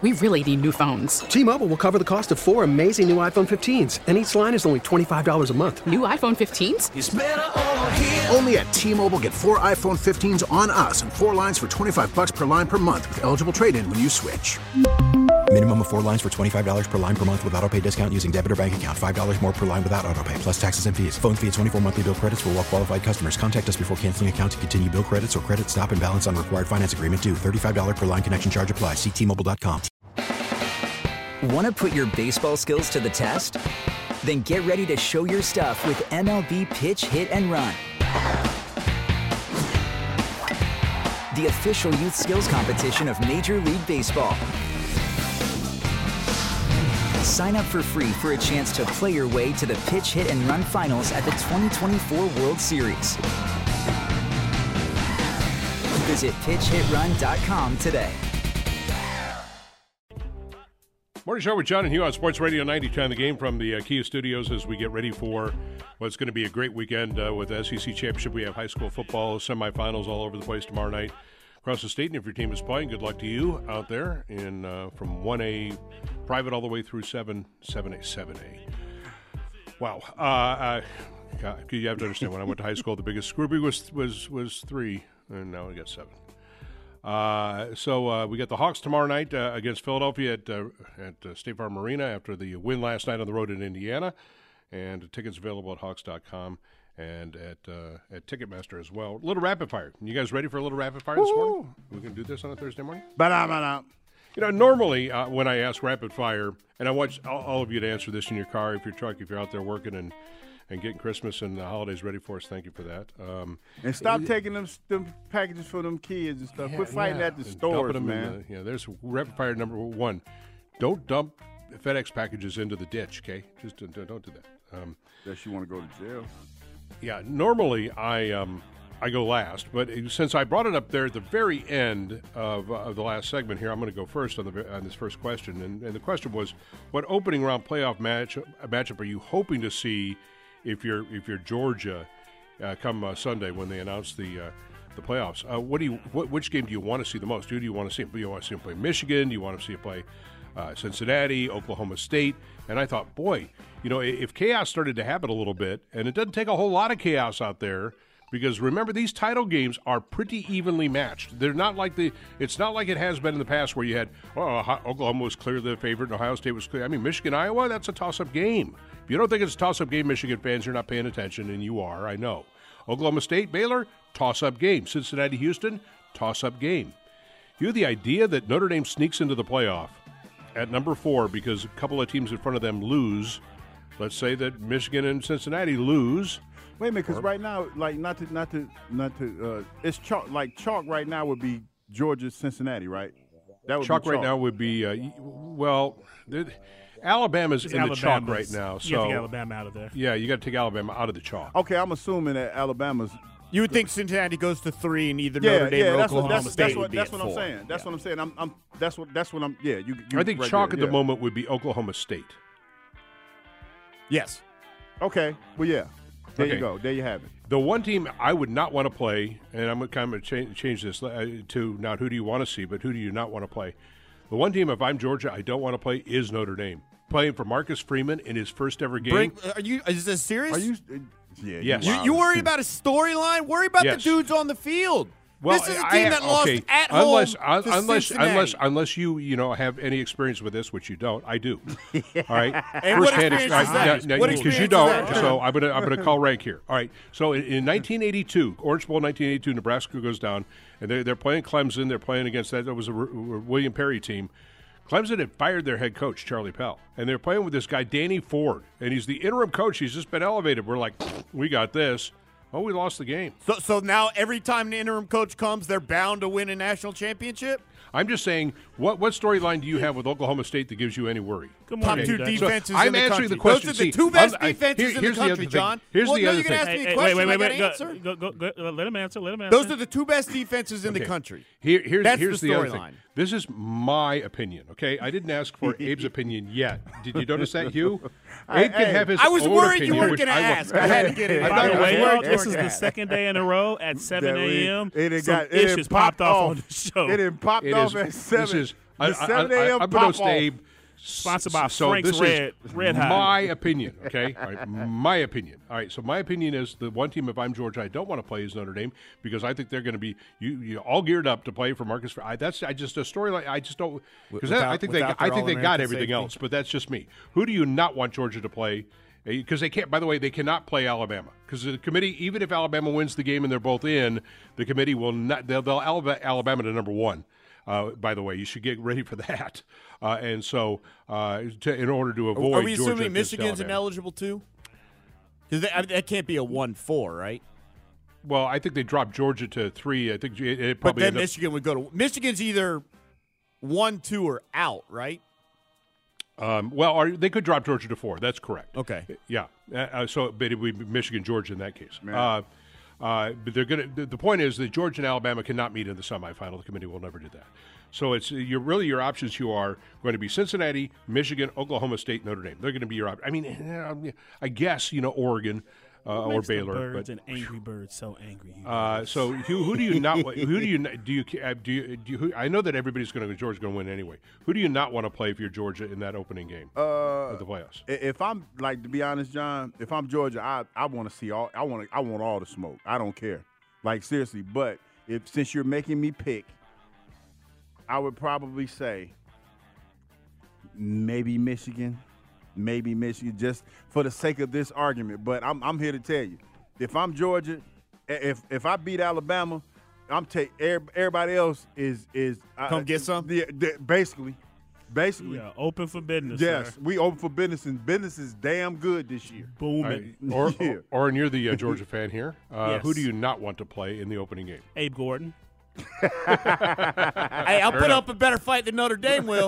We really need new phones. T-Mobile will cover the cost of 4 amazing new iPhone 15s, and each line is only $25 a month. New iPhone 15s? It's better over here. Only at T-Mobile, get 4 iPhone 15s on us and 4 lines for $25 per line per month with eligible trade-in when you switch. Minimum of 4 lines for $25 per line per month with autopay discount using debit or bank account. $5 more per line without autopay, plus taxes and fees. Phone fee at 24 monthly bill credits for well-qualified customers. Contact us before canceling account to continue bill credits or credit stop and balance on required finance agreement due. $35 per line connection charge applies. See T-Mobile.com. Want to put your baseball skills to the test? Then get ready to show your stuff with MLB Pitch, Hit, and Run. The official youth skills competition of Major League Baseball. Sign up for free for a chance to play your way to the Pitch, Hit, and Run finals at the 2024 World Series. Visit pitchhitrun.com today. Morning Show with John and Hugh on Sports Radio 92 on the game from the Kia Studios as we get ready for what's going to be a great weekend with the SEC Championship. We have high school football semifinals all over the place tomorrow night across the state. And if your team is playing, good luck to you out there in from 1A private all the way through 7A. Wow. You have to understand, when I went to high school, the biggest groupie was 3, and now we got 7. So we got the Hawks tomorrow night against Philadelphia at State Farm Arena after the win last night on the road in Indiana. And tickets available at Hawks.com and at Ticketmaster as well. A little rapid fire. You guys ready for a little rapid fire this morning? We can do this on a Thursday morning? You know, normally when I ask rapid fire, and I want all of you to answer this in your car, if your truck, if you're out there working and getting Christmas and the holidays ready for us. Thank you for that. And stop taking them packages for them kids and stuff. Quit fighting at the stores, man. There's rapid fire number 1. Don't dump FedEx packages into the ditch, okay? Just don't do that. Unless you want to go to jail. Yeah, normally I go last, but since I brought it up there at the very end of the last segment here, I'm going to go first on this first question. And the question was, what opening round playoff matchup are you hoping to see if you're Georgia come Sunday when they announce the playoffs? Which game do you want to see the most? Who do you want to see? Do you want to see them play Michigan? Do you want to see them play Cincinnati, Oklahoma State? And I thought, boy, if chaos started to happen a little bit, and it doesn't take a whole lot of chaos out there, because remember, these title games are pretty evenly matched. They're not like it's not like it has been in the past where you had, Oklahoma was clearly the favorite and Ohio State was clear. I mean, Michigan, Iowa, that's a toss-up game. If you don't think it's a toss-up game, Michigan fans, you're not paying attention, and you are, I know. Oklahoma State, Baylor, toss-up game. Cincinnati, Houston, toss-up game. You have the idea that Notre Dame sneaks into the playoff at number 4 because a couple of teams in front of them lose. Let's say that Michigan and Cincinnati lose. Wait a minute, because right now, like not to, it's chalk. Like chalk right now would be Georgia, Cincinnati, right? That would chalk be chalk right now would be Alabama's in the chalk right now. So you have to take Alabama out of there. Yeah, you got to take Alabama out of the chalk. Okay, I'm assuming that Alabama's. You would think Cincinnati goes to 3 and either Notre Dame or Oklahoma State would be that's at what 4. I'm saying. That's what I'm saying. That's what I'm. Yeah, you I think right chalk there, at the moment would be Oklahoma State. Yes. Okay. Well, yeah. There Okay. you go. There you have it. The one team I would not want to play, and I'm kind of change this to not who do you want to see, but who do you not want to play. The one team, if I'm Georgia, I don't want to play is Notre Dame. Playing for Marcus Freeman in his first ever game. Is this serious? Are you? Yeah. Yes. You worry about a storyline? Worry about the dudes on the field. Well, this is a team that lost at home to Cincinnati. Unless you have any experience with this, which you don't. I do. All right. And what experience is that? Because you don't. So I'm gonna call rank here. All right. So in 1982, Orange Bowl 1982, Nebraska goes down, and they're playing Clemson. They're playing against that. That was a William Perry team. Clemson had fired their head coach, Charlie Pell, and they're playing with this guy, Danny Ford, and he's the interim coach. He's just been elevated. We're like, we got this. Oh, we lost the game. So now every time the interim coach comes, they're bound to win a national championship? I'm just saying, what storyline do you have with Oklahoma State that gives you any worry? Top 2 defenses so in the country. I'm answering the question. Those are the 2 best defenses in the here's country, John. Here's the other thing. Ask me a question. Wait. Go, let him answer. Those are the 2 best defenses in the country. Here's the other storyline. thing. This is my opinion, okay? I didn't ask for Abe's opinion yet. Did you notice that, Hugh? Abe can have his I was own worried opinion, you weren't going to ask. I had to get it. By the way, this is the second day in a row at 7 a.m. Some issues popped off on the show. It popped off at 7. The 7 a.m. Unbeknownst to pop-off. Abe, Sponsored by so Frank's this Red Hot. My opinion, okay? All right, my opinion. All right, so my opinion is the one team, if I'm Georgia, I don't want to play is Notre Dame because I think they're going to be you all geared up to play for Marcus. That's just a story. I just don't because I think they got All-American everything safety. else, but that's just me. Who do you not want Georgia to play? Because they can't. By the way, they cannot play Alabama because the committee, even if Alabama wins the game and they're both in, the committee will not. They'll elevate Alabama to number one. By the way, you should get ready for that. And so, in order to avoid, Are we Georgia assuming against Michigan's Alabama. ineligible too? Because that can't be a 1-4, right? Well, I think they dropped Georgia to 3. I think it But probably. then Michigan would go to Michigan's either 1-2 or out, right? They could drop Georgia to 4. That's correct. Okay. Yeah. But it would be Michigan, Georgia in that case. But they're going to. The point is that Georgia and Alabama cannot meet in the semifinal. The committee will never do that. So it's your options. You are going to be Cincinnati, Michigan, Oklahoma State, Notre Dame. They're going to be your options. I mean, I guess Oregon or Makes the Baylor. birds But and angry birds so angry. so who do you not? Who do you? I know that everybody's going to. Georgia's going to win anyway. Who do you not want to play if you're Georgia in that opening game of the playoffs? If I'm to be honest, John, if I'm Georgia, I want to see all. I want all the smoke. I don't care, seriously. But since you're making me pick, I would probably say maybe Michigan, just for the sake of this argument. But I'm here to tell you, if I'm Georgia, if I beat Alabama, everybody else is Come get some? Basically. Yeah, open for business. Yes, sir. we open for business, and business is damn good this year. Booming. And you're the Georgia fan here. Yes. Who do you not want to play in the opening game? Abe Gordon. Hey, I'll put up a better fight than Notre Dame will.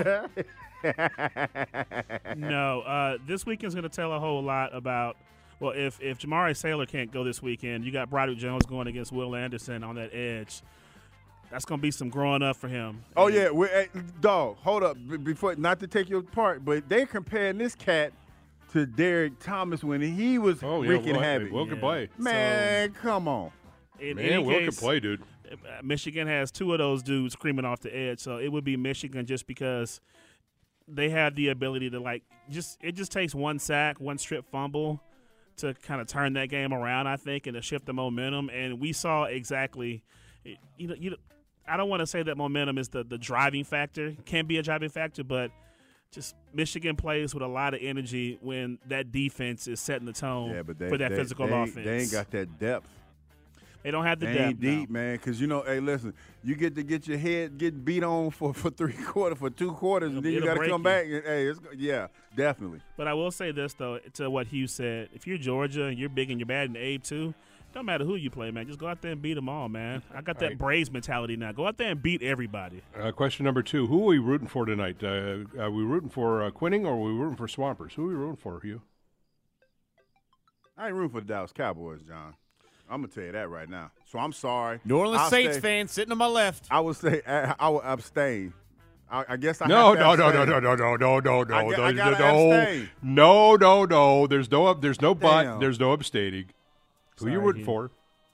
No, this weekend's going to tell a whole lot about. Well, if Jamari Saylor can't go this weekend, you got Broderick Jones going against Will Anderson on that edge. That's going to be some growing up for him. Oh yeah, dog. Hold up, before not to take your part, but they comparing this cat to Derek Thomas when he was wreaking havoc. Will can play. Man, come on. In Man, any Will case, can play, dude. Michigan has two of those dudes screaming off the edge, so it would be Michigan just because they have the ability to it just takes one sack, one strip fumble to kind of turn that game around, I think, and to shift the momentum. And we saw exactly, I don't want to say that momentum is the driving factor. It can be a driving factor, but just Michigan plays with a lot of energy when that defense is setting the tone for that physical offense. They ain't got that depth. They don't have the They depth. ain't deep, man, because, hey, listen, you get to get your head getting beat on for 3 quarters, for 2 quarters, and then you got to come back. And, yeah, definitely. But I will say this, though, to what Hugh said. If you're Georgia and you're big and you're bad and Abe too, don't matter who you play, man. Just go out there and beat them all, man. I got that Braves mentality now. Go out there and beat everybody. Question number 2. Who are we rooting for tonight? Are we rooting for Quinning or are we rooting for Swampers? Who are we rooting for, Hugh? I ain't rooting for the Dallas Cowboys, John. I'm going to tell you that right now. So I'm sorry. New Orleans Saints fan sitting to my left. I would say I would abstain. I guess I No. have to abstain. I gotta abstain. No. There's no but. Damn. There's no abstaining. Who you rooting for?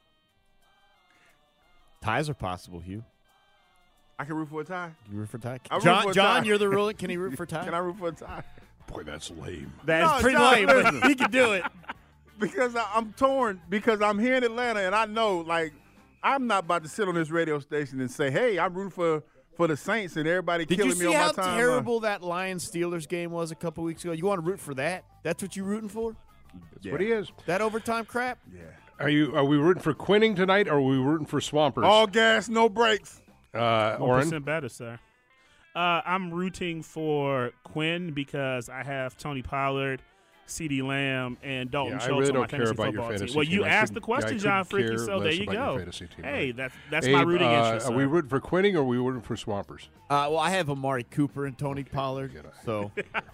Ties are possible, Hugh. I can root for a tie. You root for tie? I root for a tie. John, you're the ruling. Can he root for tie? Can I root for a tie? Boy, that's lame. That's No, pretty John, lame, but listen. he can do it. Because I'm torn. Because I'm here in Atlanta, and I know, I'm not about to sit on this radio station and say, "Hey, I'm rooting for the Saints," and everybody Did killing you me see on how my timeline. terrible that Lions-Steelers game was a couple weeks ago? You want to root for that? That's what you're rooting for? That's what he is. That overtime crap? Yeah. Are we rooting for Quinning tonight or are we rooting for Swampers? All gas, no brakes. 1% better, sir. I'm rooting for Quinn because I have Tony Pollard, CeeDee Lamb, and Dalton Yeah, I Schultz really on my don't care fantasy about your football fantasy team. Well, team. you I asked the couldn't- question, I John couldn't Freaky, care so there less you about your go. fantasy team, Hey, right? that's my rooting interest, Are we sir. rooting for Quinning or are we rooting for Swampers? Well, I have Amari Cooper and Tony Pollard, so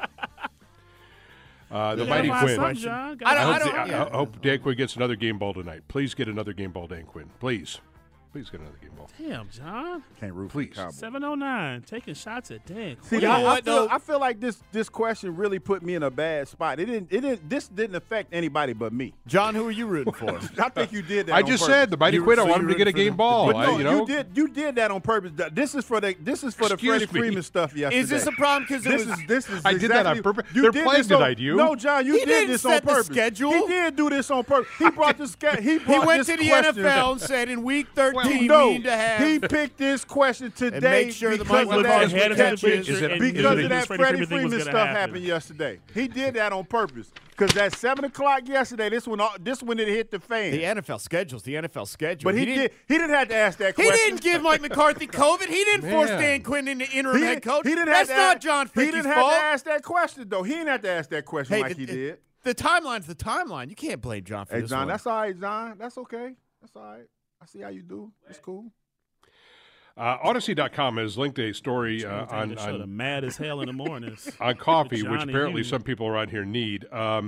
The You mighty gotta find Quinn. something, John. I I don't- hope Dan Quinn gets another game ball tonight. Please get another game ball, Dan Quinn. Please. Please get another game ball. Damn, John. Can't root Please. for the Cowboys. 709, taking shots at Dan. See, You know what, though? I feel like this question really put me in a bad spot. This didn't affect anybody but me. John, who are you rooting for? I think you did that. I on just purpose. said the Mighty Quid. I want him to get a game ball. But no, you know? you did that on purpose. This is for the Excuse Freddie me. Freeman stuff yesterday. Is this a problem because This is I did that on exactly- purpose. you They're did playing this on- tonight, you. No, John, you He did didn't this set on the purpose. schedule. He did do this on purpose. He brought the He went to the NFL and said in week 13 we need to have. He picked this question today make sure the because Michael of Vick that, ahead of the picture Is it- and because is of it- that Freddie Freddie Freeman Freeman was stuff gonna happened yesterday. He did that on purpose because at 7 o'clock yesterday, this when it hit the fan. The NFL schedule's the NFL schedule. But he didn't have to ask that He question. didn't give Mike McCarthy COVID. He didn't force Man. Dan Quinn into interim He head didn't- coach. he didn't That's have to not ask- John He Fricke's didn't have fault. to ask that question, though. He didn't have to ask that question like he did. The timeline's the timeline. You can't blame John for Hey, this John, one. that's all right, John. That's okay. That's all right. I see how you do. It's cool. Odyssey.com has linked a story on the show, the mad as hell in the mornings. on coffee, which Johnny apparently Hughes. some people around here need. How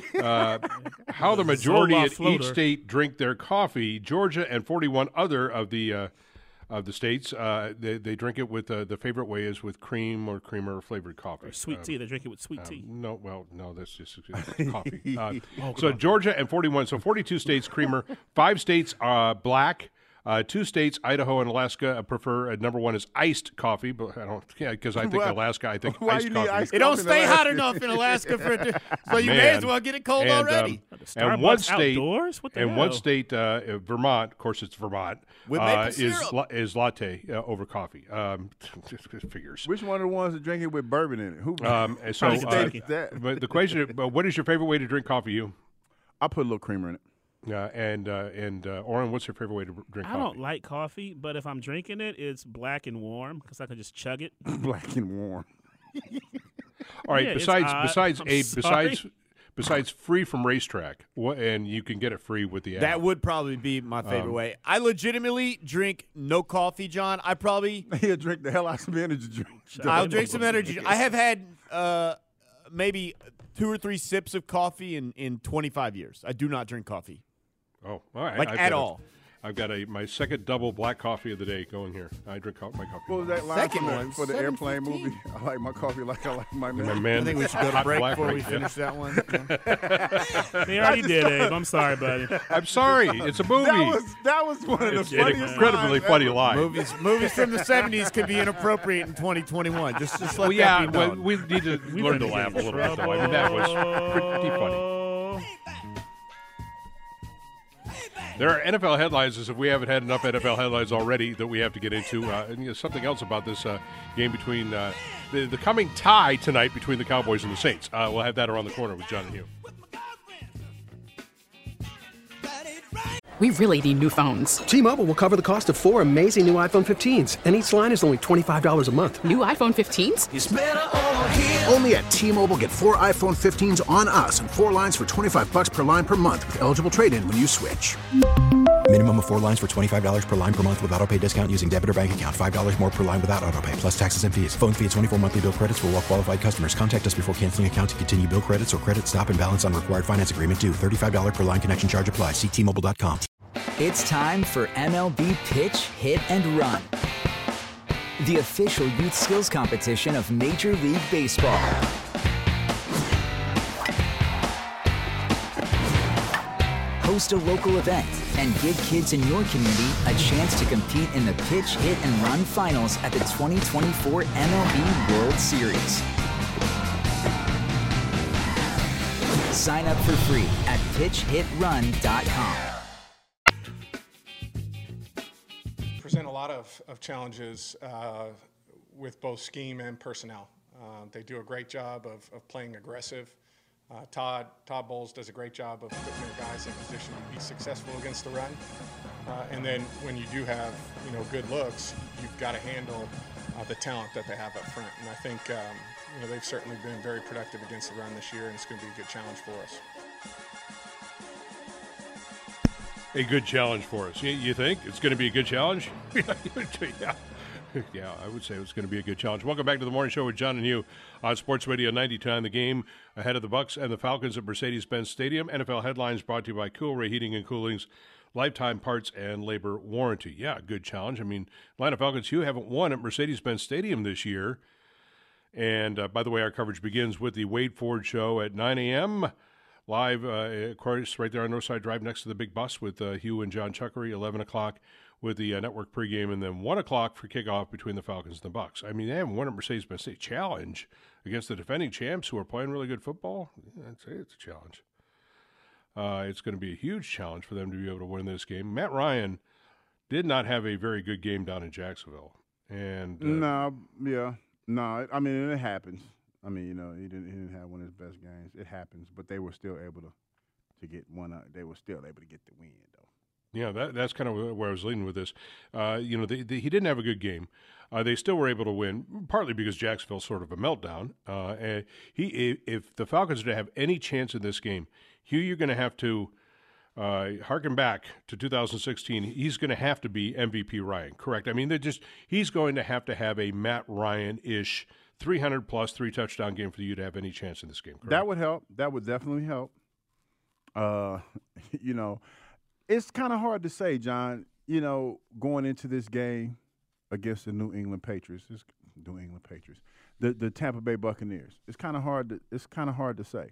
the majority Zoloft at each floater. state drink their coffee. Georgia and 41 other of the states, they drink it with the favorite way is with cream or creamer flavored coffee. Sweet tea. They drink it with sweet tea. No, that's just coffee. So Georgia and 41, so 42 states creamer, 5 states black. 2 states, Idaho and Alaska, prefer number 1 is iced coffee, but I don't, because I think Why- Alaska, I think why iced you need coffee. iced It don't coffee in stay hot Alaska? enough in Alaska for it to, so you may Man. as well get it cold And, already. And one Starbucks state, outdoors? What the and one hell? state, Vermont, of course, it's Vermont, With maple is syrup. is latte over coffee. Figures. Which one of the ones that drink it with bourbon in it? Who? And so, Kentucky. but the question, what is your favorite way to drink coffee? You I put a little creamer in it. and Oren, what's your favorite way to drink I coffee? don't like coffee, but if I'm drinking it, it's black and warm because I can just chug it. Black and warm. All right. Yeah, it's besides odd. I'm sorry. besides free from racetrack, and you can get it free with the app. That would probably be my favorite way. I legitimately drink no coffee, John. I probably He'll drink the hell out of some energy drinks. I'll drink some energy. I have had maybe 2 or 3 sips of coffee in 25 years. I do not drink coffee. Oh, all right. Like I've at got all. I've got my second double black coffee of the day going here. I drink my coffee. What was that line Second from one, for the airplane 7:15. movie? I like my coffee like I like my My man. man, I think we should go to hot break black before we right, yeah. finish that one. They already did, Abe. I'm sorry, buddy. I'm sorry. It's a movie. That was one of the It's an funniest incredibly lines funny ever. line. Movies from the 70s could be inappropriate in 2021. Just let Well, that yeah, be well, known. we need to learn to laugh a little bit, though. I mean, that was pretty funny. There are NFL headlines, as if we haven't had enough NFL headlines already that we have to get into. And something else about this game between the coming tie tonight between the Cowboys and the Saints. We'll have that around the corner with John and Hugh. We really need new phones. T-Mobile will cover the cost of 4 amazing new iPhone 15s, and each line is only $25 a month. New iPhone 15s? Only at T-Mobile, get 4 iPhone 15s on us and 4 lines for $25 per line per month with eligible trade-in when you switch. Minimum of 4 lines for $25 per line per month with autopay discount using debit or bank account. $5 more per line without autopay, plus taxes and fees. Phone fee at 24 monthly bill credits for well-qualified customers. Contact us before canceling account to continue bill credits or credit stop and balance on required finance agreement due. $35 per line connection charge applies. See T-Mobile.com. It's time for MLB Pitch, Hit, and Run, the official youth skills competition of Major League Baseball. Host a local event and give kids in your community a chance to compete in the Pitch, Hit, and Run finals at the 2024 MLB World Series. Sign up for free at pitchhitrun.com. Present a lot of challenges with both scheme and personnel. They do a great job of playing aggressive. Todd Bowles does a great job of putting their guys in position to be successful against the run. And then when you do have good looks, you've got to handle the talent that they have up front. And I think they've certainly been very productive against the run this year, and it's going to be a good challenge for us. A good challenge for us. You think it's going to be a good challenge? Yeah, I would say it's going to be a good challenge. Welcome back to the Morning Show with John and Hugh on Sports Radio 99. The game ahead of the Bucs and the Falcons at Mercedes-Benz Stadium. NFL headlines brought to you by Cool Ray Heating and Cooling's lifetime parts and labor warranty. Yeah, good challenge. I mean, Atlanta Falcons, you haven't won at Mercedes-Benz Stadium this year. And by the way, our coverage begins with the Wade Ford Show at 9 a.m. live, of course, right there on Northside Drive next to the big bus with Hugh and John Chuckery, 11 o'clock with the network pregame, and then 1 o'clock for kickoff between the Falcons and the Bucs. I mean, they haven't won at Mercedes-Benz Stadium. Challenge against the defending champs who are playing really good football. Yeah, I'd say it's a challenge. It's going to be a huge challenge for them to be able to win this game. Matt Ryan did not have a very good game down in Jacksonville. And No, I mean, it happens. I mean, you know, he didn't have one of his best games. It happens, but they were still able to get one out. They were still able to get the win, though. Yeah, that's kind of where I was leading with this. You know, he didn't have a good game. They still were able to win, partly because Jacksonville's sort of a meltdown. And if the Falcons are to have any chance in this game, Hugh, you're going to have to harken back to 2016. He's going to have to be MVP Ryan, correct? I mean, he's going to have a Matt Ryan-ish 300-plus, 3-touchdown game for you to have any chance in this game, correct? That would help. That would definitely help. You know, it's kind of hard to say, John, you know, going into this game against the New England Patriots, the Tampa Bay Buccaneers. It's kind of hard to say.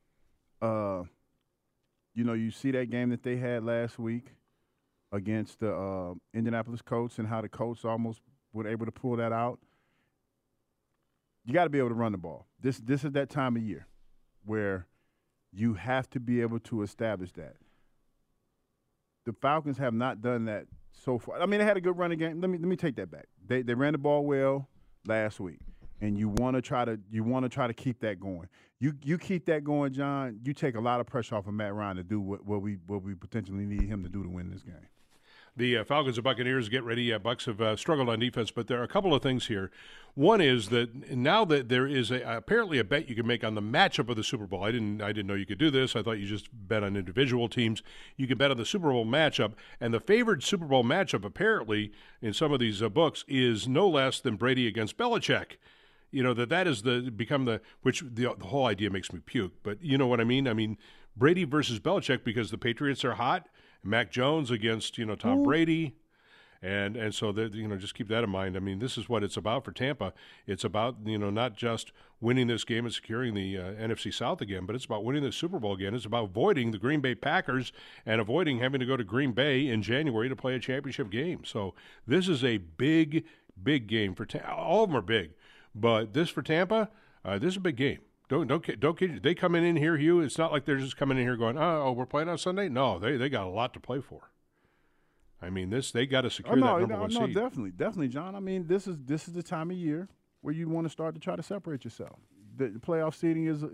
You know, you see that game that they had last week against the Indianapolis Colts and how the Colts almost were able to pull that out. You got to be able to run the ball. This is that time of year where you have to be able to establish that. The Falcons have not done that so far. I mean, they had a good running game. Let me take that back. They ran the ball well last week, and you want to try to keep that going. You keep that going, John. You take a lot of pressure off of Matt Ryan to do what we potentially need him to do to win this game. The Falcons and Buccaneers get ready. Bucs have struggled on defense, but there are a couple of things here. One is that now that there is apparently a bet you can make on the matchup of the Super Bowl. I didn't know you could do this. I thought you just bet on individual teams. You can bet on the Super Bowl matchup, and the favored Super Bowl matchup apparently in some of these books is no less than Brady against Belichick. You know, that is the whole idea makes me puke, but you know what I mean? I mean, Brady versus Belichick because the Patriots are hot. Mac Jones against, you know, Tom Brady. And so, you know, just keep that in mind. I mean, this is what it's about for Tampa. It's about, you know, not just winning this game and securing the NFC South again, but it's about winning the Super Bowl again. It's about avoiding the Green Bay Packers and avoiding having to go to Green Bay in January to play a championship game. So this is a big, big game for Tampa. All of them are big. But this for Tampa, this is a big game. Don't kid you. They come in here, Hugh. It's not like they're just coming in here going, oh, we're playing on Sunday. No, they got a lot to play for. I mean, they got to secure that number one seed. Definitely, John. I mean, this is the time of year where you want to start to try to separate yourself. The playoff seeding is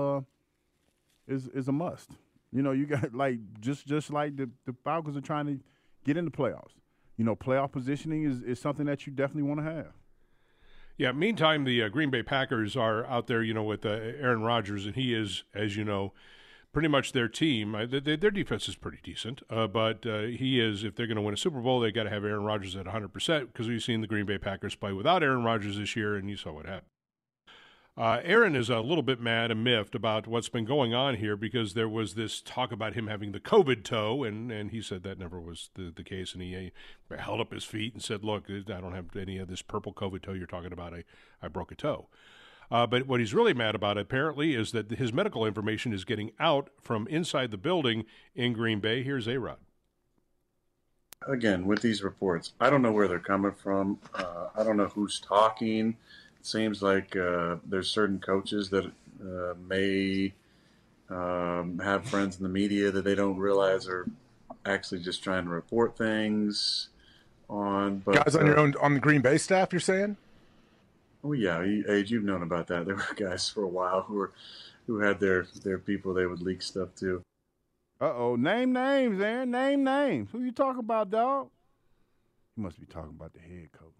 a must. You know, you got just like the Falcons are trying to get into playoffs. You know, playoff positioning is something that you definitely want to have. Yeah, meantime, the Green Bay Packers are out there, you know, with Aaron Rodgers, and he is, as you know, pretty much their team. Their defense is pretty decent, but he is, if they're going to win a Super Bowl, they got to have Aaron Rodgers at 100% because we've seen the Green Bay Packers play without Aaron Rodgers this year, and you saw what happened. Aaron is a little bit mad and miffed about what's been going on here because there was this talk about him having the COVID toe, and he said that never was the case, and he held up his feet and said, look, I don't have any of this purple COVID toe you're talking about. I broke a toe. But what he's really mad about, apparently, is that his medical information is getting out from inside the building in Green Bay. Here's A-Rod. Again, with these reports, I don't know where they're coming from. I don't know who's talking. It seems like there's certain coaches that may have friends in the media that they don't realize are actually just trying to report things on. But, guys on the Green Bay staff, you're saying? Oh yeah, Age, you've known about that. There were guys for a while who had their people they would leak stuff to. Name names, Aaron. Name names. Who you talking about, dog? You must be talking about the head coach.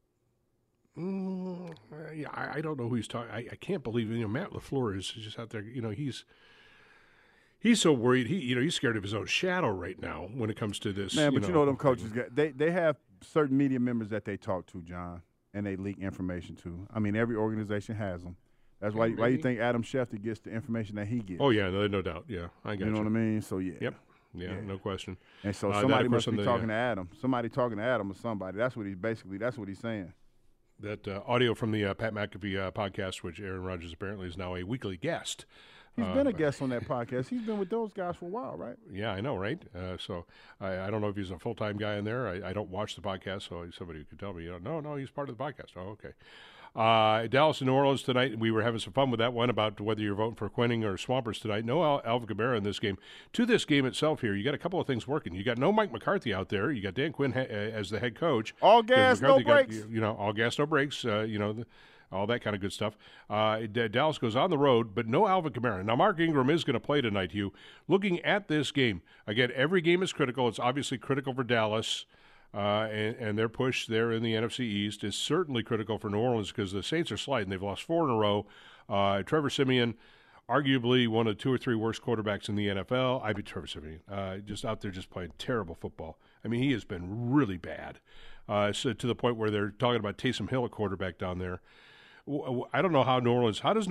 Yeah, I don't know who he's talking. I can't believe Matt LaFleur is just out there. You know, he's so worried. He's scared of his own shadow right now when it comes to this. Man, but you know them coaches they have certain media members that they talk to, John, and they leak information to. I mean, every organization has them. That's why you think Adam Schefter gets the information that he gets. Oh yeah, no doubt. Yeah, I got you. You know what I mean? So yeah. Yep. Yeah, no question. And so somebody must be talking to Adam. Somebody talking to Adam or somebody. That's what he's saying. That audio from the Pat McAfee podcast, which Aaron Rodgers apparently is now a weekly guest. He's been a guest on that podcast. He's been with those guys for a while, right? Yeah, I know, right? So I don't know if he's a full-time guy in there. I don't watch the podcast, so somebody could tell me, no, he's part of the podcast. Oh, okay. Dallas and New Orleans tonight. We were having some fun with that one about whether you're voting for Quinning or Swampers tonight. No Alvin Kamara in this game. To this game itself here, you got a couple of things working. You got no Mike McCarthy out there. You got Dan Quinn as the head coach. All gas, no breaks. All gas, no breaks. All that kind of good stuff. Dallas goes on the road, but no Alvin Kamara. Now, Mark Ingram is going to play tonight, Hugh. Looking at this game, again, every game is critical. It's obviously critical for Dallas. And their push there in the NFC East is certainly critical for New Orleans because the Saints are sliding. They've lost 4 in a row. Trevor Siemian, arguably one of 2 or 3 worst quarterbacks in the NFL. I beat Trevor Siemian, just out there just playing terrible football. I mean, he has been really bad, so to the point where they're talking about Taysom Hill, a quarterback down there. I don't know how New Orleans how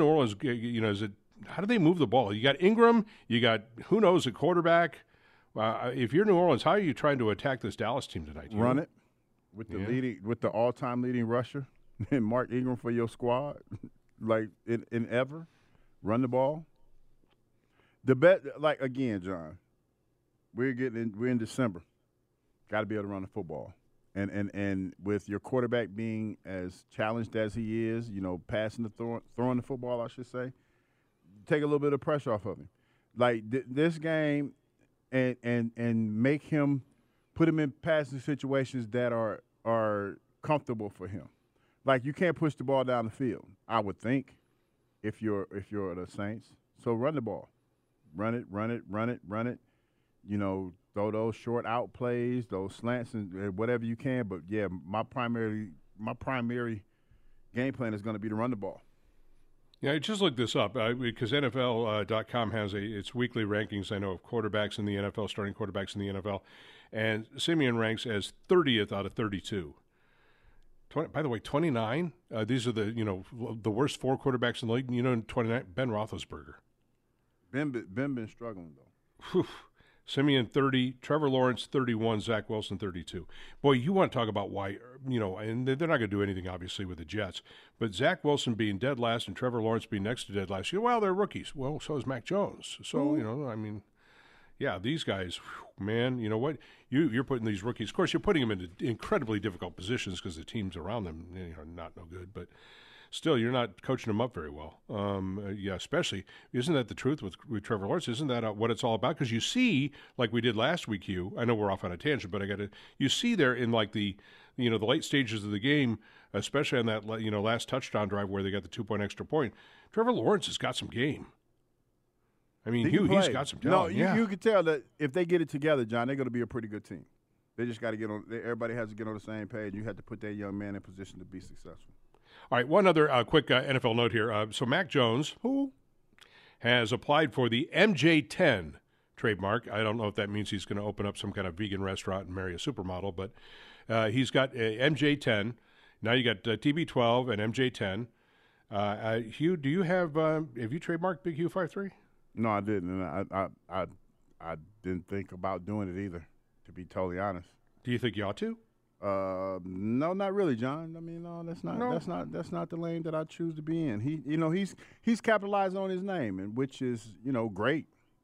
do they move the ball? You got Ingram, you got who knows a quarterback. If you're New Orleans, how are you trying to attack this Dallas team tonight? Run it with the all-time leading rusher and Mark Ingram for your squad, like in ever. Run the ball. The bet, like again, John. We're in December. Got to be able to run the football, and with your quarterback being as challenged as he is, passing throwing the football, I should say, take a little bit of pressure off of him. Like this game. And make him put him in passing situations that are comfortable for him. Like you can't push the ball down the field, I would think, if you're the Saints. So run the ball. Run it. Throw those short out plays, those slants and whatever you can. But yeah, my primary game plan is going to be to run the ball. Yeah, I just looked this up because NFL.com has its weekly rankings, I know, of quarterbacks in the NFL, starting quarterbacks in the NFL. And Siemian ranks as 30th out of 32. By the way, 29, these are the worst 4 quarterbacks in the league. 29, Ben Roethlisberger. Ben been struggling, though. Whew. Siemian 30, Trevor Lawrence 31, Zach Wilson 32. Boy, you want to talk about why, and they're not going to do anything, obviously, with the Jets. But Zach Wilson being dead last and Trevor Lawrence being next to dead last, well, they're rookies. Well, so is Mac Jones. So, these guys, man, you know what? You're putting these rookies, of course, you're putting them into incredibly difficult positions because the teams around them are not no good, but still, you're not coaching them up very well. Especially, isn't that the truth with Trevor Lawrence? Isn't that what it's all about? Because you see, like we did last week, Hugh, I know we're off on a tangent, but you see there in like the late stages of the game, especially on that, last touchdown drive where they got the 2-point extra point, Trevor Lawrence has got some game. I mean, he's got some talent. No, you can tell that if they get it together, John, they're going to be a pretty good team. They just got to get on. Everybody has to get on the same page. You have to put that young man in position to be successful. All right, one other quick NFL note here. So Mac Jones, who has applied for the MJ10 trademark. I don't know if that means he's going to open up some kind of vegan restaurant and marry a supermodel, but he's got MJ10. Now you got TB12 and MJ10. Hugh, do you have you trademarked Big Hugh 53? No, I didn't. And I didn't think about doing it either, to be totally honest. Do you think you ought to? No, not really, John. I mean, no, that's not the lane that I choose to be in. He's capitalizing on his name, and which is great.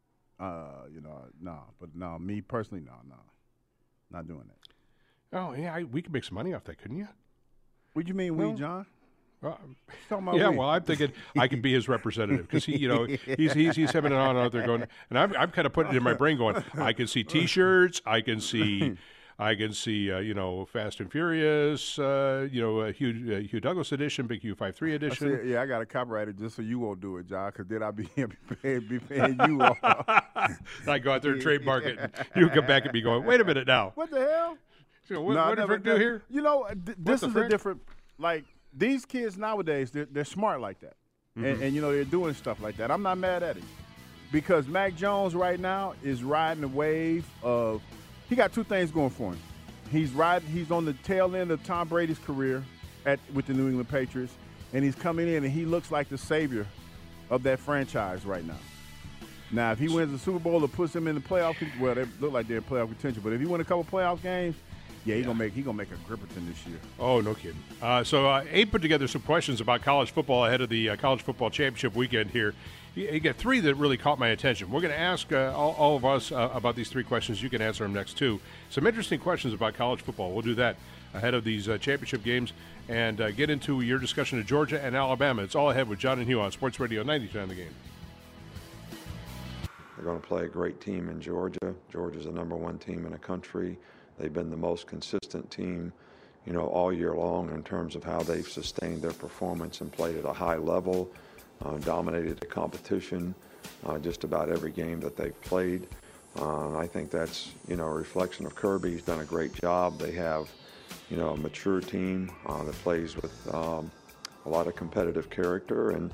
No, me personally, no, not doing that. Oh yeah, we could make some money off that, couldn't you? What do you mean, we, John? Yeah, well, I'm thinking I can be his representative because he's having it on out there going, and I'm kind of putting it in my brain going, I can see T-shirts, I can see Fast and Furious, Hugh Douglas edition, Big Hugh 53 edition. I got to copyright it just so you won't do it, John, because then I'll be paying you off. I go out there and trademark it, and you come back and be going, wait a minute now. What the hell? So what did Rick do here? This is a different, like, these kids nowadays, they're smart like that. Mm-hmm. And they're doing stuff like that. I'm not mad at it. Because Mac Jones right now is riding the wave of – he got 2 things going for him. He's on the tail end of Tom Brady's career with the New England Patriots, and he's coming in, and he looks like the savior of that franchise right now. Now, if he wins the Super Bowl or puts them in the playoff, well, they look like they're in playoff contention. But if he win a couple playoff games, he's gonna make a Gripperton this year. Oh, no kidding. So Abe put together some questions about college football ahead of the college football championship weekend here. You got three that really caught my attention. We're going to ask all of us about these three questions. You can answer them next, too. Some interesting questions about college football. We'll do that ahead of these championship games and get into your discussion of Georgia and Alabama. It's all ahead with John and Hugh on Sports Radio 92 on the Game. They're going to play a great team in Georgia. Georgia's the number one team in the country. They've been the most consistent team, all year long in terms of how they've sustained their performance and played at a high level, dominated the competition just about every game that they've played. I think that's, a reflection of Kirby. He's done a great job. They have, a mature team that plays with a lot of competitive character, and,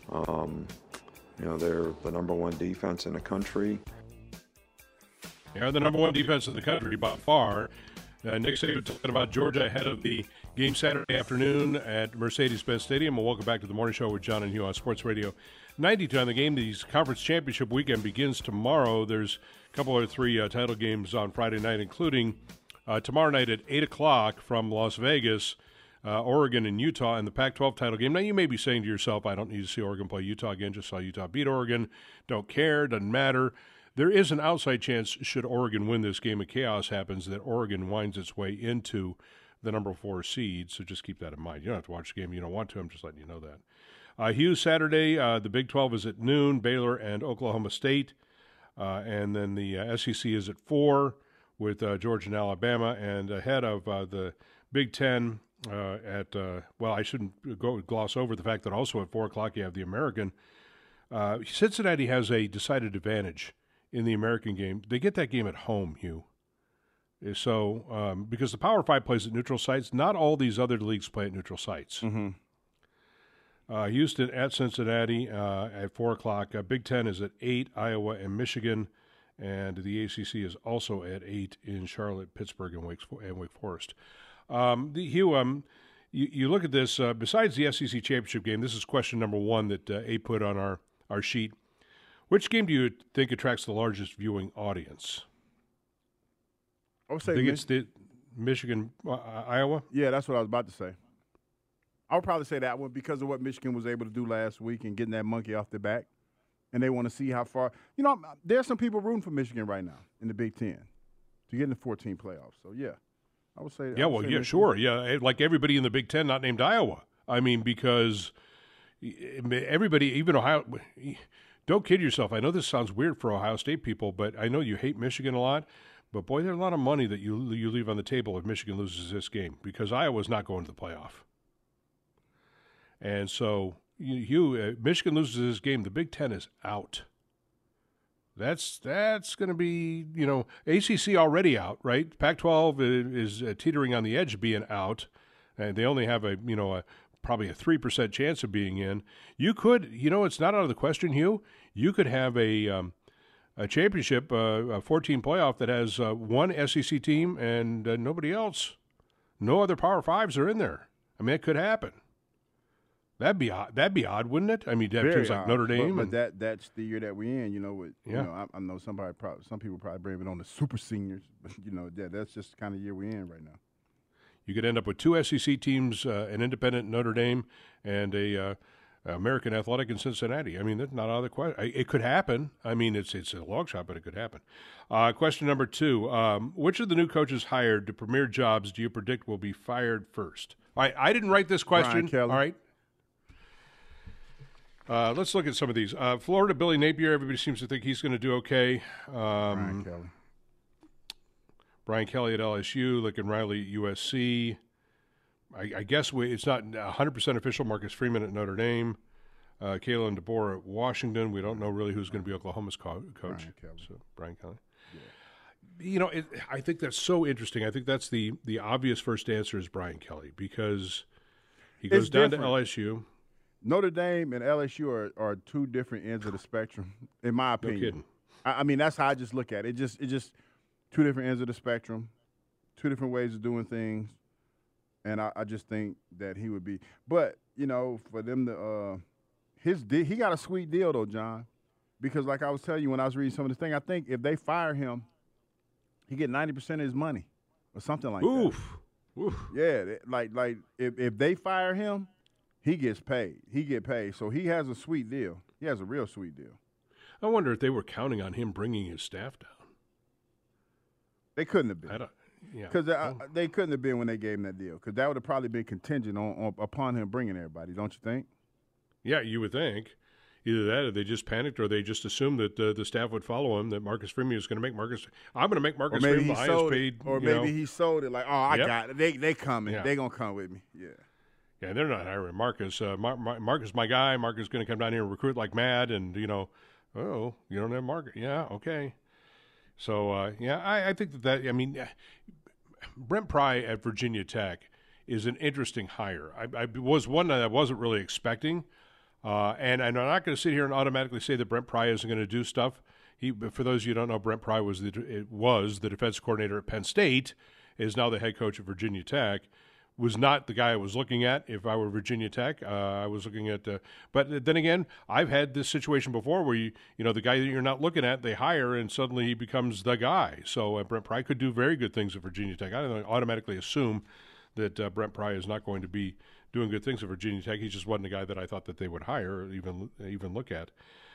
they're the number one defense in the country. They are the number one defense in the country by far. Nick Saban talking about Georgia ahead of the game Saturday afternoon at Mercedes-Benz Stadium. And welcome back to the morning show with John and Hugh on Sports Radio 92 on the Game. The conference championship weekend begins tomorrow. There's a couple or three title games on Friday night, including tomorrow night at 8 o'clock from Las Vegas, Oregon and Utah in the Pac-12 title game. Now, you may be saying to yourself, I don't need to see Oregon play Utah again. Just saw Utah beat Oregon. Don't care. Doesn't matter. There is an outside chance, should Oregon win this game and chaos happens, that Oregon winds its way into the number 4 seed. So just keep that in mind. You don't have to watch the game if you don't want to. I'm just letting you know that. Hugh, Saturday, the Big 12 is at noon, Baylor and Oklahoma State. And then the SEC is at 4 with Georgia and Alabama. And ahead of the Big 10 I shouldn't gloss over the fact that also at 4 o'clock you have the American. Cincinnati has a decided advantage in the American game. They get that game at home, Hugh. So, because the Power 5 plays at neutral sites, not all these other leagues play at neutral sites. Mm-hmm. Houston at Cincinnati at 4 o'clock. Big 10 is at 8, Iowa and Michigan. And the ACC is also at 8 in Charlotte, Pittsburgh, and Wake Forest. Hugh, you look at this, besides the SEC championship game, this is question number 1 that Abe put on our sheet. Which game do you think attracts the largest viewing audience? I would say it's the Michigan, Iowa? Yeah, that's what I was about to say. I would probably say that one because of what Michigan was able to do last week and getting that monkey off their back. And they want to see how far. There's some people rooting for Michigan right now in the Big Ten to get in the 14 playoffs. So, yeah, I would say. Yeah, Michigan. Sure. Yeah, like everybody in the Big Ten not named Iowa. I mean, because everybody, even Ohio – don't kid yourself. I know this sounds weird for Ohio State people, but I know you hate Michigan a lot. But, boy, there's a lot of money that you leave on the table if Michigan loses this game because Iowa's not going to the playoff. And so, Michigan loses this game, the Big Ten is out. That's going to be, ACC already out, right? Pac-12 is teetering on the edge of being out, and they only have probably a 3% chance of being in. You could, it's not out of the question, Hugh. You could have a championship, a 14 playoff that has one SEC team and nobody else. No other Power Fives are in there. I mean, it could happen. That'd be odd, wouldn't it? I mean, you have teams like Notre Dame. But that's the year that we're in. I know some people probably blame it on the super seniors, but that's just the kind of year we're in right now. You could end up with 2 SEC teams, an independent Notre Dame, and a American Athletic in Cincinnati. I mean, that's not out of the question. It could happen. I mean, it's a long shot, but it could happen. Question number 2: which of the new coaches hired to premier jobs do you predict will be fired first? All right, I didn't write this question. All right. Let's look at some of these. Florida, Billy Napier, everybody seems to think he's going to do okay. Brian Kelly at LSU, Lincoln Riley at USC. I guess it's not 100% official. Marcus Freeman at Notre Dame. Kalen DeBoer at Washington. We don't know really who's going to be Oklahoma's coach. Brian Kelly. Yeah. I think that's so interesting. I think that's the obvious first answer is Brian Kelly because he goes down to LSU. Notre Dame and LSU are 2 different ends of the spectrum, in my opinion. No kidding. I mean, that's how I just look at it. It just 2 different ends of the spectrum, 2 different ways of doing things, and I just think that he would be. But for them to he got a sweet deal though, John. Because like I was telling you when I was reading some of this thing, I think if they fire him, he get 90% of his money or something like that. Oof. Yeah, like if they fire him, he gets paid. He get paid. So he has a sweet deal. He has a real sweet deal. I wonder if they were counting on him bringing his staff down. They couldn't have been. Yeah. Because they couldn't have been when they gave him that deal. Because that would have probably been contingent upon him bringing everybody, don't you think? Yeah, you would think. Either that or they just panicked or they just assumed that the staff would follow him, that Marcus Freeman was going to make Marcus – I'm going to make Marcus Freeman the highest paid. Or maybe he sold it like, oh, I Yep. got it. They coming. Yeah. They going to come with me. Yeah. Yeah, they're not hiring Marcus. Marcus, my guy. Marcus is going to come down here and recruit like mad, and you don't have Marcus. Yeah, okay. So I think that I mean, Brent Pry at Virginia Tech is an interesting hire. I was one that I wasn't really expecting, and I'm not going to sit here and automatically say that Brent Pry isn't going to do stuff. For those of you who don't know, Brent Pry was the defense coordinator at Penn State, is now the head coach at Virginia Tech. Was not the guy I was looking at if I were Virginia Tech. I was looking at but then again, I've had this situation before where the guy that you're not looking at, they hire and suddenly he becomes the guy. So Brent Pry could do very good things at Virginia Tech. I don't automatically assume that Brent Pry is not going to be doing good things at Virginia Tech. He just wasn't the guy that I thought that they would hire or even look at.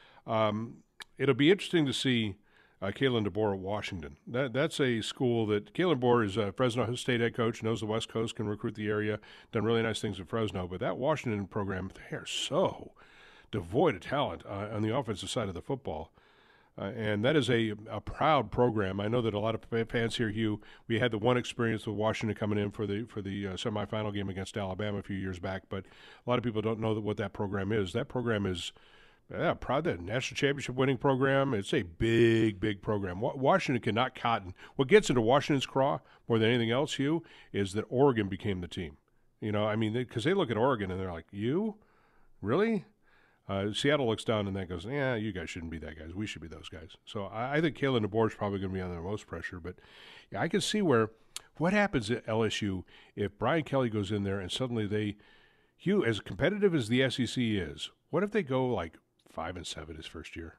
It'll be interesting to see Kalen DeBoer at Washington. That's a school that Kalen DeBoer is a Fresno State head coach, knows the West Coast, can recruit the area, done really nice things at Fresno. But that Washington program, they are so devoid of talent on the offensive side of the football. And that is a proud program. I know that a lot of fans here, Hugh, we had the one experience with Washington coming in for the semifinal game against Alabama a few years back, but a lot of people don't know what that program is. That program is proud, that national championship winning program. It's a big, big program. Washington cannot cotton. What gets into Washington's craw more than anything else, Hugh, is that Oregon became the team. Because they look at Oregon and they're like, you? Really? Seattle looks down and that goes, yeah, you guys shouldn't be that guys. We should be those guys. So I think Kalen DeBoer is probably going to be under the most pressure. But yeah, I can see what happens at LSU if Brian Kelly goes in there and suddenly Hugh, as competitive as the SEC is, what if they go like 5-7 his first year?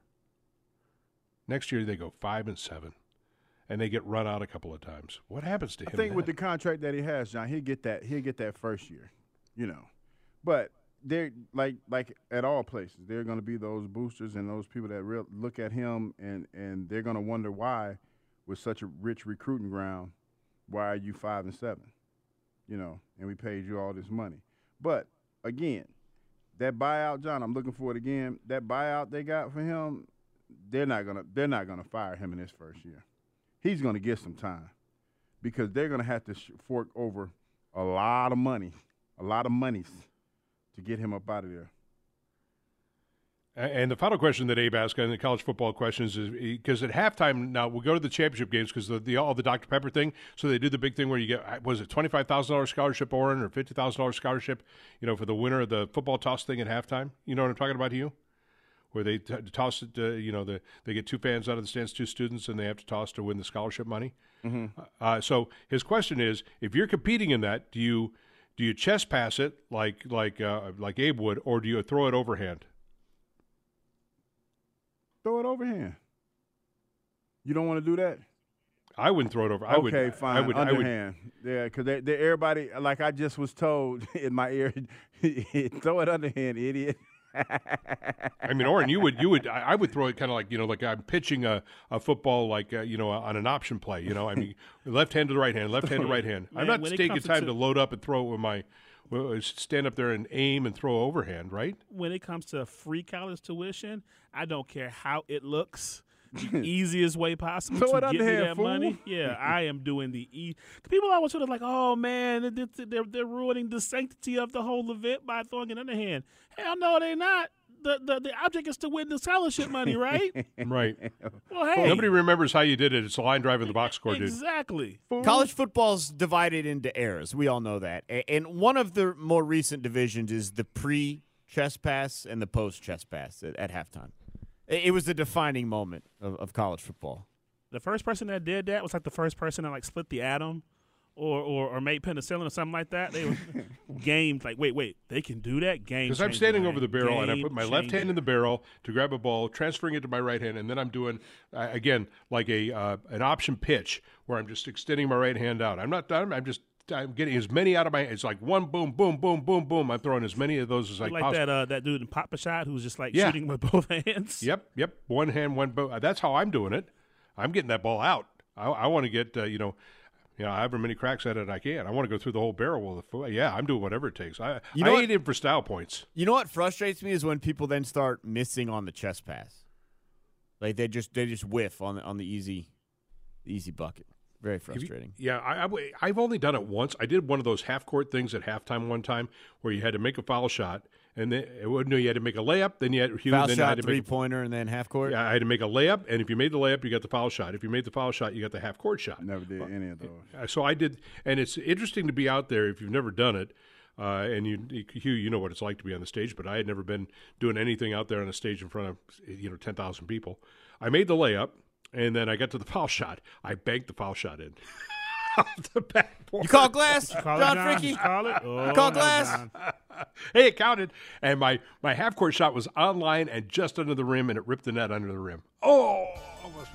Next year they go 5-7, and they get run out a couple of times. What happens to him? I think with the contract that he has, John, he'll get that first year, But they're like at all places, there are going to be those boosters and those people that look at him and they're going to wonder why, with such a rich recruiting ground, why are you 5-7? And we paid you all this money. But again, that buyout, John, I'm looking for it again. That buyout they got for him, they're not gonna fire him in his first year. He's gonna get some time because they're gonna have to fork over a lot of monies to get him up out of there. And the final question that Abe asked in the college football questions is because at halftime now we'll go to the championship games because all the Dr. Pepper thing. So they do the big thing where you get, was it $25,000 scholarship, Oren, or $50,000 scholarship, for the winner of the football toss thing at halftime. You know what I'm talking about, Hugh? Where they toss it, they get two fans out of the stands, two students, and they have to toss to win the scholarship money. Mm-hmm. So his question is, if you're competing in that, do you chest pass it like Abe would, or do you throw it overhand? Throw it overhand. You don't want to do that? I wouldn't throw it over. Fine. Underhand. Yeah, because everybody, like I just was told in my ear, throw it underhand, idiot. I mean, Oren, I would throw it kind of like I'm pitching a football on an option play. I mean, left hand to the right hand, left hand to right hand. Man, I'm not taking time to load up and throw it with my stand up there and aim and throw overhand, right? When it comes to free college tuition, I don't care how it looks. The easiest way possible to get me that money. Yeah, I am doing the People always sort of like, oh man, they're ruining the sanctity of the whole event by throwing it underhand. Hell no, they're not. The object is to win the scholarship money, right? Right. Well, hey. Nobody remembers how you did it. It's a line drive in the box score, dude. Exactly. College football's divided into eras. We all know that. And one of the more recent divisions is the pre-chest pass and the post-chest pass at halftime. It was the defining moment of college football. The first person that did that was like the first person to split the atom or made penicillin or something like that, they were game like, wait, they can do that? Game Because I'm standing over the barrel, and I put my left hand in the barrel to grab a ball, transferring it to my right hand, and then I'm doing, again, like an option pitch where I'm just extending my right hand out. I'm not done. I'm getting as many out of my hand. It's like one boom, boom, boom, boom, boom. I'm throwing as many of those as I possibly. Like that dude in Pop-A-Shot who's just like shooting with both hands. Yep. One hand, one boom. That's how I'm doing it. I'm getting that ball out. I want to get, however many cracks at it I can. I want to go through the whole barrel with the foot. Yeah, I'm doing whatever it takes. I ain't in for style points. You know what frustrates me is when people then start missing on the chest pass. Like they just whiff on the easy bucket. Very frustrating. I've only done it once. I did one of those half-court things at halftime one time where you had to make a foul shot, and then you had to make a layup, then you had foul then shot, I had to three-pointer, and then half-court? Yeah, I had to make a layup, and if you made the layup, you got the foul shot. If you made the foul shot, you got the half-court shot. Never did any of those. So I did, and it's interesting to be out there if you've never done it. And you know what it's like to be on the stage, but I had never been doing anything out there on a stage in front of 10,000 people. I made the layup. And then I got to the foul shot. I banked the foul shot in. Off the backboard. You call glass, John Freaky? You call it? Oh, you call glass? Hey, it counted. And my half-court shot was on line and just under the rim, and it ripped the net under the rim. Oh, almost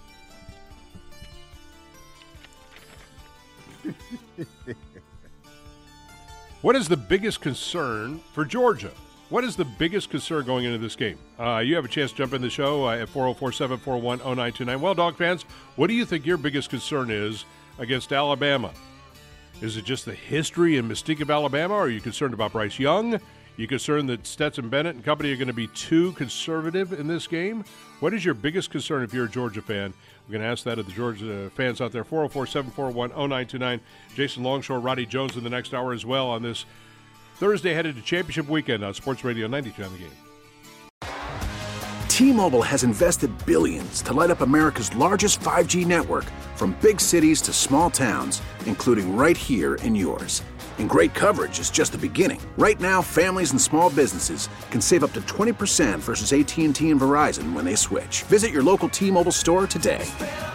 made it. What is the biggest concern for Georgia? What is the biggest concern going into this game? You have a chance to jump in the show at 404-741-0929. Well, Dog fans, what do you think your biggest concern is against Alabama? Is it just the history and mystique of Alabama? Or are you concerned about Bryce Young? Are you concerned that Stetson Bennett and company are going to be too conservative in this game? What is your biggest concern if you're a Georgia fan? We're going to ask that of the Georgia fans out there. 404-741-0929. Jason Longshore, Roddy Jones in the next hour as well on this Thursday headed to championship weekend on Sports Radio 92 on the Game. T-Mobile has invested billions to light up America's largest 5G network, from big cities to small towns, including right here in yours. And great coverage is just the beginning. Right now, families and small businesses can save up to 20% versus AT&T and Verizon when they switch. Visit your local T-Mobile store today.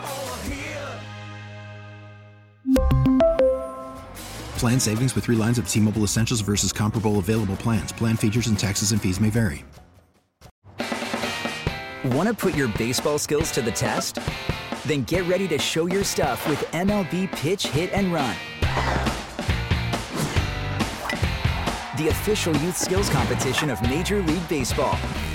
Plan savings with 3 lines of T-Mobile Essentials versus comparable available plans. Plan features and taxes and fees may vary. Want to put your baseball skills to the test? Then get ready to show your stuff with MLB Pitch, Hit, and Run. The official youth skills competition of Major League Baseball.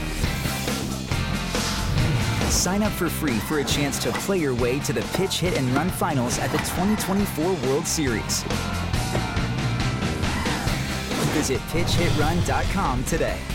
Sign up for free for a chance to play your way to the Pitch, Hit, and Run finals at the 2024 World Series. Visit PitchHitRun.com today.